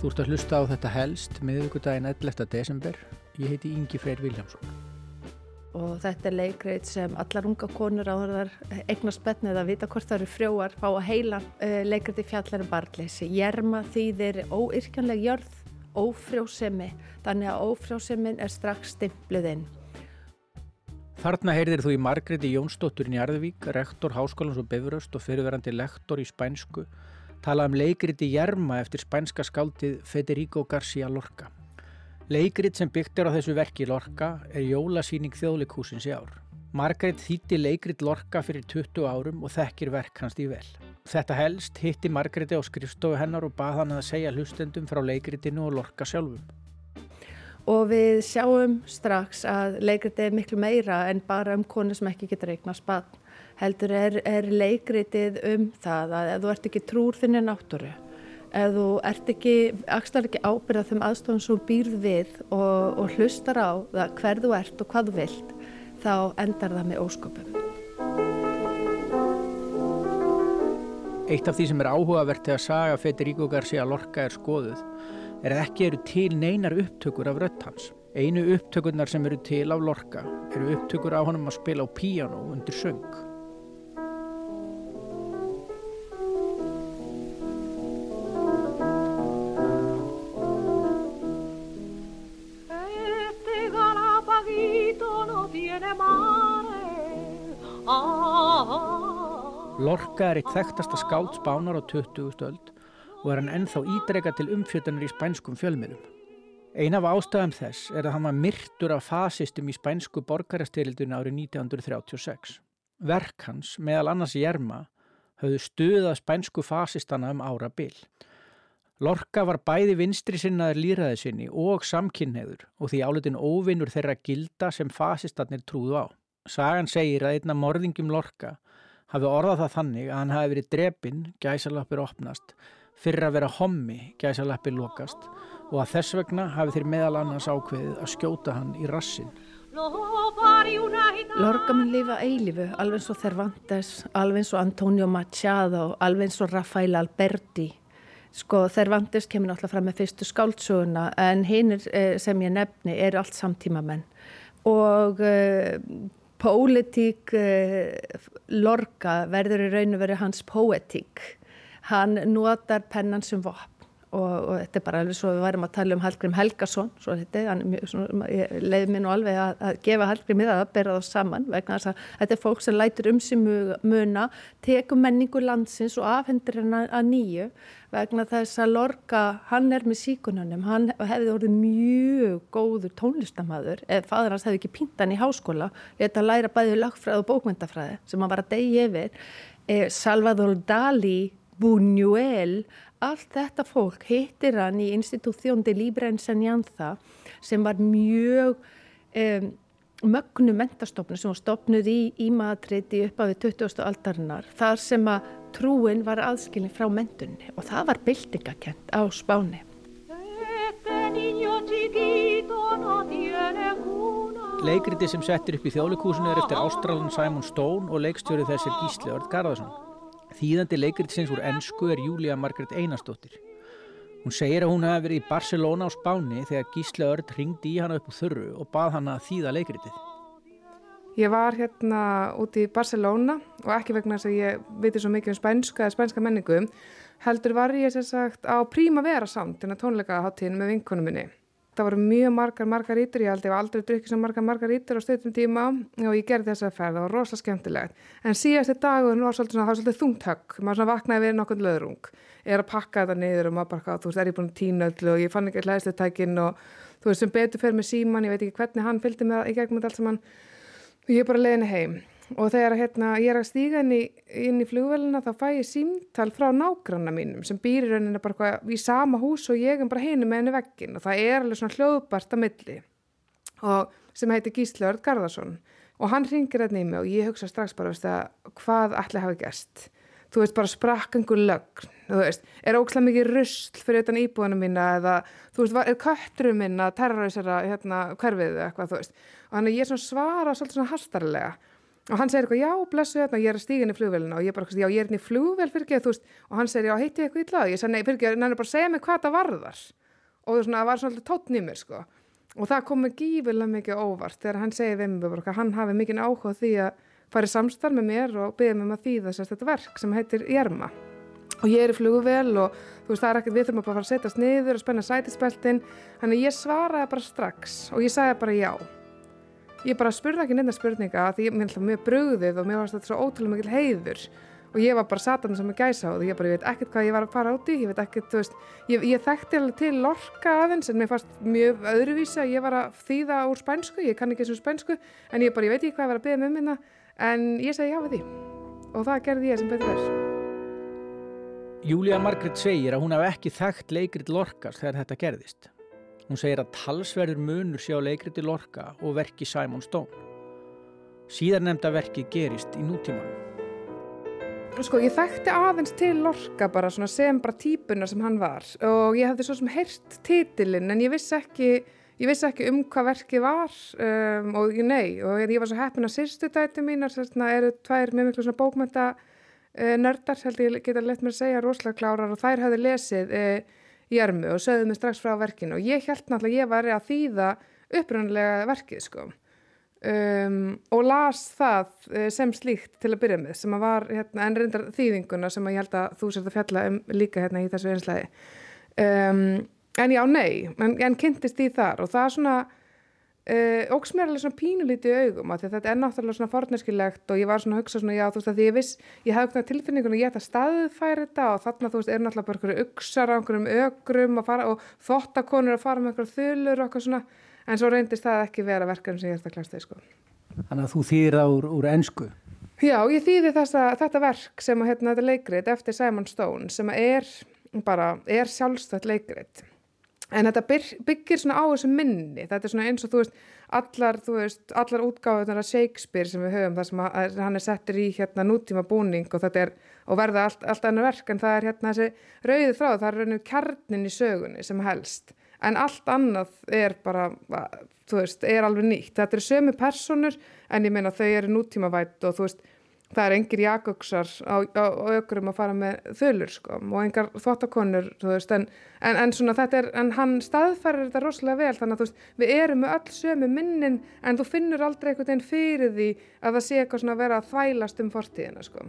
Þú ert að hlusta á þetta helst miðvikudaginn 11. desember. Ég heiti Ingi Freyr Vilhjálmsson. Og þetta leikrit sem allar unga konur áður eignast börn eða vita hvort það eru frjóar fá að heila leikriti fjallar barnleysi. Jerma þýðir óyrkjanleg jörð, ófrjósemi, þannig að ófrjósemin strax stimpluð inn. Þarna heyrðir þú í Margréti Jónsdóttur Njarðvík, rektor Háskólans og Bifröst og fyrrverandi lektor í spænsku, talað leikriti Jerma eftir spænska skáldið Federico García Lorca. Leikrit sem byggt á þessu verki Lorca jólasýning Þjóðleikhússins í ár. Margrét þýddi leikrit Lorca fyrir 20 árum og þekkir verk hans því vel. Þetta helst hitti Margréti á skrifstofu hennar og bað hann að segja hlustendum frá leikritinu og Lorca sjálfum. Og við sjáum strax að leikritið miklu meira en bara konu sem ekki getur eignast barn. Heldur leikritið það að ef þú ert ekki trúr þinni náttúru, ef þú axlar ekki ábyrgð á þeim aðstofum sem þú býrð við og hlustar á það hver þú ert og hvað þú vilt, þá endar það með ósköpum. Eitt af því sem áhugavert þegar saga Federico García Lorca skoðuð að ekki eru til neinar upptökur af rödd hans. Einu upptökurnar sem eru til af Lorca eru upptökur á honum að spila á píanó undir söng. Lorca eitt þekktasta skáld Spánar á 20. öld og hann ennþá ítrekað til umfjöllunar í spænskum fjölmiðlum. Ein af ástæðum þess að hann var myrtur af fasistum í spænsku borgarastyrjöldinni árið 1936. Verk hans, meðal annars Jerma, höfðu stuðað spænsku fasistana árabil. Lorca var bæði vinstri sinnaður lýðræðissinni og samkynhneigður og því álitinn óvinur þeirra gilda sem fasistarnir trúðu á. Sagan segir að einn af morðingjum Lorca hafi orðað það þannig að hann hafi verið drepinn, gæsalappir opnast, fyrir að vera hommi, gæsalappir lokast og að þess vegna hafi þeir meðal annars ákveðið að skjóta hann í rassinn. Lorca mun lifa eilífu, alveg eins og Cervantes, alveg eins og Antonio Machado, alveg eins og Rafael Alberti. Cervantes kemur náttúrulega fram með fyrstu skáldsöguna en hinir sem ég nefni eru allt samtímamenn. Og pólitík Lorca verður í raun og veru hans póetík. Hann notar pennan sem vopn og þetta bara alveg svo við værum að tala Hallgrím Helgason, ég leiði mér nú alveg að gefa Hallgrími það að bera það saman vegna þess að þetta fólk sem lætur sig muna, tekur menningu landsins og afhendir hennar að nýju vegna þess að Lorca, hann með síkununum, hann hefði orðið mjög góður tónlistarmaður ef faðir hans hefði ekki pínt hann í háskóla, lét að læra bæði lögfræði og bókmenntafræði sem hann var að deyja yfir. Salvador Dalí, Buñuel, allt þetta fólk hittir hann í Institución de Libre Enseñanza sem var mjög mögnu menntastofnun sem var stofnuð í Madrid í upphafi 20. aldarinnar þar sem að trúin var aðskilin frá menntunni og það var byltingakennt á Spáni. Leikriti sem settir upp í Þjóðleikhúsinu eftir Ástralan Simon Stone og leikstjóri þess Gísli Örn Garðarsson. Þýðandi leikritsins úr ensku Júlía Margrét Einarsdóttir. Hún segir að hún hafi verið í Barcelona á Spáni þegar Gísli Örn hringdi í hana upp úr þurru og bað hana að þýða leikritið. Ég var úti í Barcelona og ekki vegna þess að ég viti svo mikið spænska eða spænska menningu, heldur var ég sem sagt á Primavera Sound, tónleikahátíðin með vinkonum minni. Það voru mjög margar margarítur, ég hef aldrei drukkið svo margar margarítur á stuttum tíma og ég gerði þessa ferð, það var rosa skemmtilegt. En síðasti dagur var svolítið þungt högg, maður vaknaði við nokkurn löðrung. Ég að pakka þetta niður og maður bara, ég búin að tína öll og ég fann ekki hlæðslutækin og sem betur fer með síman, ég veit ekki hvernig hann fylgdi með í gegnum allt saman og ég bara leiðinni heim. Og þegar ég að stíga inn í flugvélina þá fæ ég símtal frá nágranna mínum sem býr í rauninni bara í sama hús og ég bara hinum með henni vegginn og það alveg svona hljóðbart á milli og sem heitir Gísli Örn Garðarsson og hann hringir í mig og ég hugsa strax bara hvað ætli hafi gerst. Bara sprakk einhver lögn, ógeðslega mikið rusl fyrir utan íbúðuna mína eða, kötturinn minn að terrorisera hverfið eða eitthvað, og þannig ég svara svolítið svona hastarlega og hann segir eitthvað, já, blessu þetta, ég að stíga inn í flugvélina og ég bara, já, ég inn í flugvél fyrir ekki, þú veist, og hann segir, já, heiti ég eitthvað illa, ég sagði, nei, fyrir ekki, hann bara segja mig hvað það varðar og svona, það var svolítið tónn í mér, sko, og það kom mig gífurlega mikið óvart þegar hann segir við mig bara, hann hafi mikið áhuga á því að fara í samstarf með mér og biðja mig að þýða þetta verk sem heitir Jerma. Og ég í flugvél og þú veist, það ekkert, við þurfum bara að fara að setjast niður og spenna sætisbeltin, þannig ég svaraði bara strax og ég sagði bara já. Ég bara spurði ekki neinna spurninga því mér var mjög brugðið og mér var þetta svo ótrúlega mikil heiður og ég var bara satan sem að gæsa og ég veit ekkert hvað ég var að fara út í, ég veit ekkert, þú veist, ég þekkti alveg til Lorca aðeins en mér fannst mjög öðruvísi að ég var að þýða úr spænsku, ég kann ekki eins og spænsku en ég veit ekki hvað ég var að biðja með minna en ég segi já við því og það gerði ég sem betur verð. Júlía Margrét segir að hún hafi ekki þekkt leikrit Lorcas þegar þetta gerðist. Hún segir að talsverður munur sé á leikriti Lorca og verki Simon Stone. Síðarnefnda verkið gerist í nútímanum. Sko, ég þekkti aðeins til Lorca bara svona sem bara típuna sem hann var og ég hafði svo sem heyrt titilinn en ég vissi ekki hvað verkið var og ég var svo heppin að systurdætur mínar eru tvær með miklu svona bókmennta nördar, held ég geta lett mér að segja, rosalega klárar og þær hafði lesið Jermu og sögðu mig strax frá verkinu og ég hélt náttúrulega ég væri að þýða upprunalega verkið sko og las það sem slíkt til að byrja með sem að var en reyndar þýðinguna sem að ég held að þú sért að fjalla líka í þessu einslægi en já, nei, en kynntist í þar og það svona óks mér alveg svona pínulítið í augum að þetta náttúrulega svona forneskilegt og ég var svona að hugsa svona, já, þú veist, að því ég hafði eitthvað tilfinningun og ég ætti að staðfæra þetta og þarna, þú veist, náttúrulega bara einhverju uxar á einhverjum ögrum að fara og þvottakonur að fara með einhverju þulur og eitthvað svona, en svo reyndist það ekki vera verkefni sem ég ætti að klasta í, sko. Þannig að þú þýðir það úr ensku? Já, ég þýði þetta verk sem að þetta leikrit eftir Simon Stone sem er sjálfstætt leikrit. En þetta byggir svona á þessu minni, þetta svona eins og þú veist, allar útgáfurnar af Shakespeare sem við höfum, þar sem hann settur í nútíma búning og þetta og verða allt annað verk, en það þessi rauði þráður, það raunir kjarnin í sögunni sem helst, en allt annað bara, þú veist, alveg nýtt. Þetta sömu persónur, en ég meina þau eru nútímavædd og þú veist, það engir jakauxar á ökrum að fara með þulur sko og engar þvottakonur, þú veist, en svona þetta en hann staðfærir þetta rosalega vel þannig að þú veist, við erum með öll sömu minnin en þú finnur aldrei einhvern veginn fyrir því að það sé eitthvað svona að vera að þvælast fortíðina sko.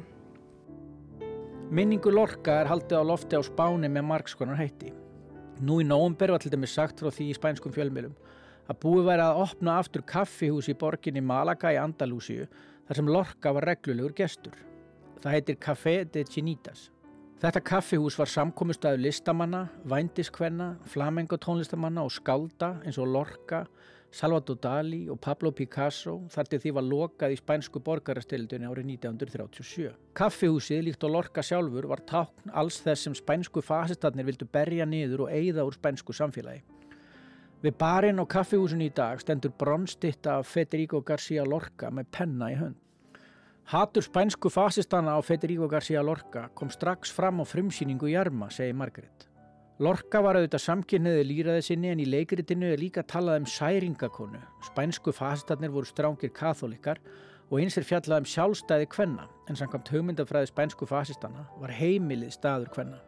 Minningu Lorca haldið á lofti á Spáni með margs konar heiti. Nú í nóvember var til dæmis sagt frá því í spænskum fjölmiðlum að búið væri að opna aftur kaffihús í borginni Málaga í Andalúsíu þar sem Lorca var reglulegur gestur. Það heitir Café de Chinitas. Þetta kaffihús var samkomustaður listamanna, vændiskvenna, flamenco tónlistamanna og skálda eins og Lorca, Salvador Dalí og Pablo Picasso þar til því var lokað í spænsku borgarastyrjöldinni árið 1937. Kaffihúsið, líkt og Lorca sjálfur, var tákn alls þess sem spænsku fasistarnir vildu berja niður og eyða úr spænsku samfélagi. Við barinn á kaffihúsinu í dag stendur bronsstytta af Federico García Lorca með penna í hönd. Hatur spænsku fasistana á Federico García Lorca kom strax fram á frumsýningu Jerma, segir Margrét. Lorca var auðvitað samkynhneigður lýðræði sinni en í leikritinu líka talað særingakonu. Spænsku fasistarnir voru strangir kaþólikkar og eins fjallað sjálfstæði kvenna en samkvæmt hugmyndafræði spænsku fasistana var heimilið staður kvenna.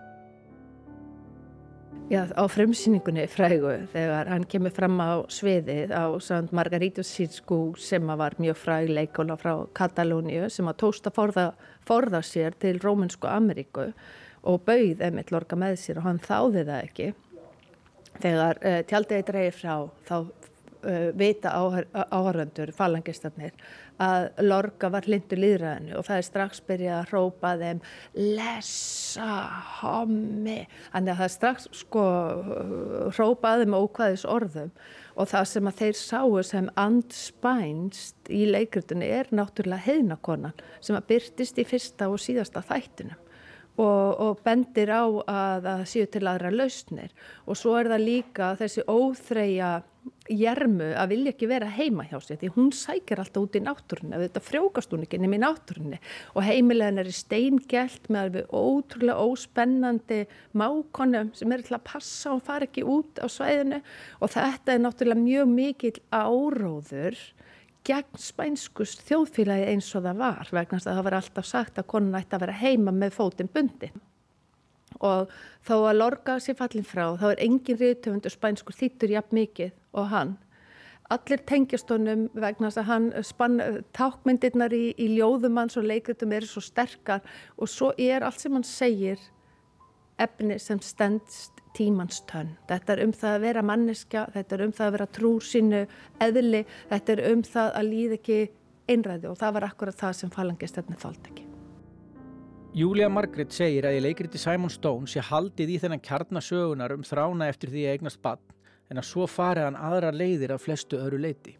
Já, á frumsýningunni frægu þegar hann kemur fram á sviðið á Sant Margarito Sirku sem var mjög fræg leikona frá Katalóníu sem tókst að forða sér til Rómönsku Ameríku og bauð einmitt Lorca með sér og hann þáði það ekki. Þegar tjaldið dregið frá þá vita áhorfendur, falangistarnir, að Lorca var hlynntur lýðræðinu og það strax byrjað að hrópa þeim lesa hommi. Þannig að það strax hrópaði þeim ókvæðis orðum og það sem að þeir sáu sem andspænst í leikritinu náttúrulega heiðnakonan sem að birtist í fyrsta og síðasta þættinum. Og bendir á að það séu til aðra lausnir og svo það líka þessi óþreyja Jermu að vilja ekki vera heima hjá sér því hún sækir alltaf út í náttúrunni þetta frjókast hún ekki nema í náttúrunni og heimilegin í steingelt með alveg ótrúlega óspennandi mákonum sem til að passa og fara ekki út á svæðinu og þetta náttúrulega mjög mikill áróður gegn spænskus þjóðfélagi eins og það var vegna þess að það var alltaf sagt að konan ætti að vera heima með fótinn bundin. Og þó að Lorca sé fallin frá, þá engin rithöfundur spænskur þýddur jafn mikið og hann. Allir tengjast honum vegna þess að hann tákmyndirnar í ljóðum hans og leikritum eru svo sterkar og svo allt sem hann segir efni sem stendst tímans tönn. Þetta það að vera manneskja, þetta það að vera trúr sínu eðli, þetta það að líða ekki einræði og það var akkurat það sem falangistarnir þoldi ekki. Julia Margaret segir að í leikriti Simon Stone sé haldið í þennan kjarna sögunar þrána eftir því að eignast barn en að svo farið hann aðrar leiðir af flestu öðru leyti.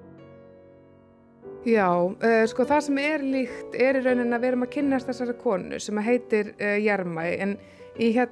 Já, sko það sem líkt í rauninni að við erum að kynnast þessari konu sem heitir Jermai en hjá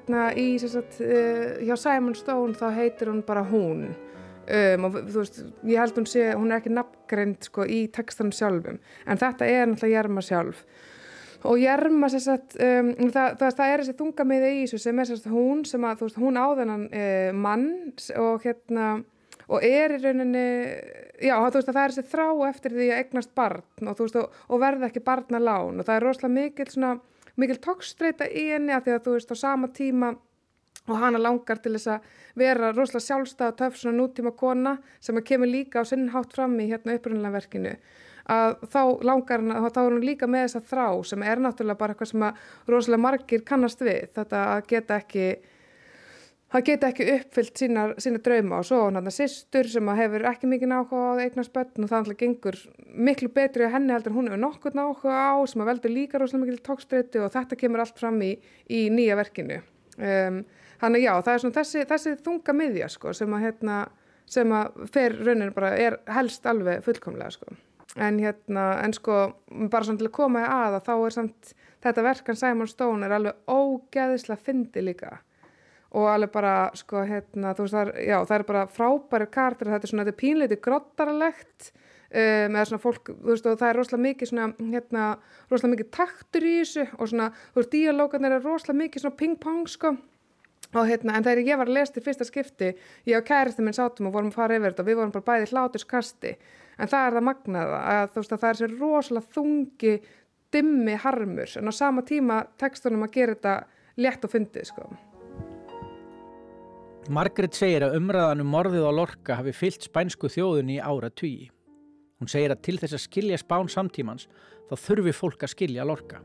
Simon Stone þá heitir hún bara hún og þú veist, ég held hún ekki nafngreind sko í textanum sjálfum en þetta náttúrulega Jerma sjálf og Jerma það þessi þungamiði í þessu sem hún sem að þú veist, hún á þennan mann og og í rauninni já, þú veist að það þessi þrá eftir því að eignast barn og þú veist og verða ekki barnalán og það rosalega mikil togstreita í henni af því að þú veist á sama tíma og hana langar til þess að vera rosalega sjálfstæð og töff svona nútíma kona sem að kemur líka á sinn hátt fram í upprunalega verkinu að þá langar hana, þá hún líka með þessa þrá sem náttúrulega bara eitthvað sem að rosalega margir kannast við þetta að geta ekki uppfyllt sína drauma og svo hann systur sem að hefur ekki mikið áhuga á að eignast börn og það alltaf gengur miklu betri á henni heldur en hún hefur nokkurn áhuga á sem að veldur líka rosalega mikil togstreitu og þetta kemur allt fram í nýja verkinu. Þannig já, það svona þessi þunga miðja sko sem að fer raunin bara helst alveg fullkomlega sko. En sko bara svona til að koma að þá samt þetta verkan Simon Stone alveg ógeðislega fyndið líka. Og alveg bara, sko, þú veist, það bara frábæri karakter, þetta pínleiti grottaralegt, með svona fólk, þú veist, og það rosalega mikið rosalega mikið taktur í þessu og svona, þú veist, díalógarnir rosalega mikið svona ping-pong, sko. Og en þegar ég var að lesa í fyrsta skipti, ég og kærasti minn sátum og vorum að fara yfir þetta og við vorum bara bæði hláturskasti. En það það magnaða, að þú veist, að það þessi rosalega þungi, dimmi harmur, en á sama tíma textunum að gera þetta létt og fyndið, sko. Margaret segir að umræðan morðið á Lorca hafi fylgt spænsku þjóðinni í áratugi. Hún segir að til þess að skilja Spán samtímans þá þurfi fólk að skilja Lorca.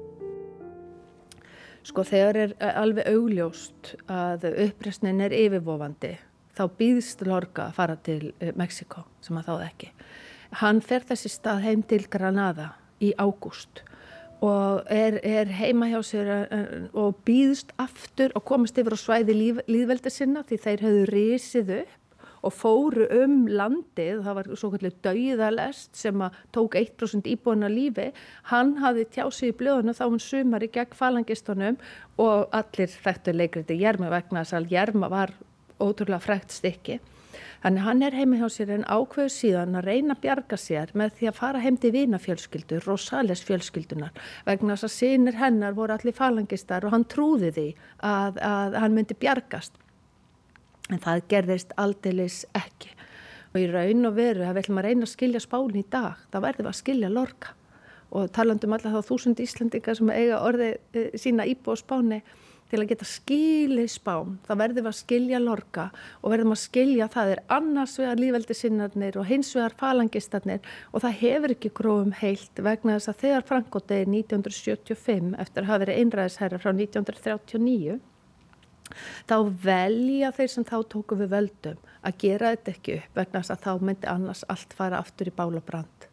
Sko þegar alveg augljóst að uppreisnin yfirvofandi þá býðst Lorca að fara til Mexíkó sem að þáði ekki. Hann fer þessi stað heim til Granada í ágúst og heima hjá sér og býðst aftur og komast yfir á svæði lýðveldi sinna því þeir höfðu risið upp og fóru landið, það var svo kallið dauðalest sem að tók 1% íbúanna lífi. Hann hafði tjáð sig í blöðunum þá sumari gegn falangistunum og allir þekktu leikriti Jerma vegna þess að Jerma var ótrúlega frægt stykki. Þannig hann heima hjá sér en ákveður síðan að reyna að bjarga sér með því að fara heim til vinafjölskyldu, Rosales fjölskyldunar, vegna þess að synir hennar voru allir falangistar og hann trúði því að hann myndi bjargast. En það gerðist aldeilis ekki. Og í raun og veru, að við ætlum að reyna að skilja Spán í dag, þá verðum við að skilja Lorca. Og talandi alla þá 1000 Íslendingar sem eiga orðið sína íbúa á Spáni, til að geta skilið Spán, þá verðum við að skilja Lorca og verðum að skilja það annars vegar lýðveldisinnarnir og hins vegar falangistarnir og það hefur ekki grófum heilt vegna þess að þegar Franco deyr 1975 eftir að hafa verið einræðisherra frá 1939 þá velja þeir sem þá tóku við völdum að gera þetta ekki upp vegna þess að þá myndi annars allt fara aftur í bál og brand.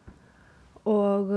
Og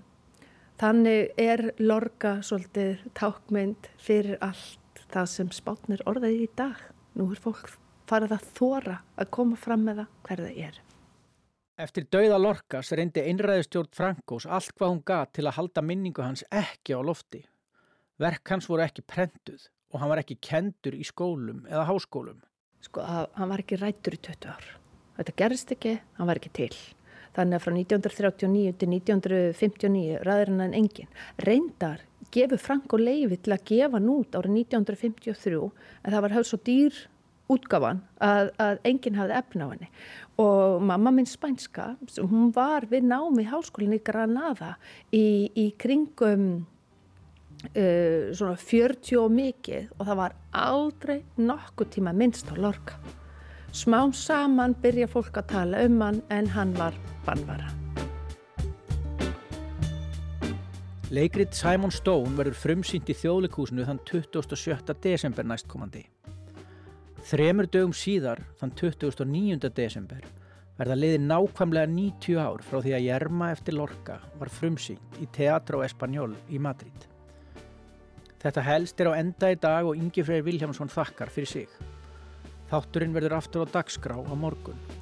þannig Lorca svolítið tákmynd fyrir allt það sem Spánn orðið í dag. Nú fólk farið að þora að koma fram með það hver það Eftir dauða Lorcas reyndi einræðisstjórn Francos allt hvað hún gat til að halda minningu hans ekki á lofti. Verk hans voru ekki prentuð og hann var ekki kendur í skólum eða háskólum. Sko, hann var ekki ræddur í 20 ár. Þetta gerist ekki, hann var ekki til. Þannig að frá 1939 til 1959 ræður hann en enginn. Reyndar gefur Franco leyfi til að gefa hann út árið 1953 en það var höfð svo dýr útgáfan að enginn hafði efni á henni og mamma mín spænska, hún var við námi í háskólinni í Granada í kringum svona 40 og mikið og það var aldrei nokkuð tíma minnst á Lorca. Smám saman byrja fólk að tala hann en hann var bannvara. Leikrit Simon Stone verður frumsýnt í Þjóðleikhúsinu þann 27. desember næstkomandi. 3 dögum síðar, þann 29. desember, verða liðin nákvæmlega 90 ár frá því að Yerma eftir Lorca var frumsýnt í Teatro Español í Madrid. Þetta helst á enda í dag og Ingi Freyr Vilhjálmsson þakkar fyrir sig. Þátturinn verður aftur á dagskrá á morgun.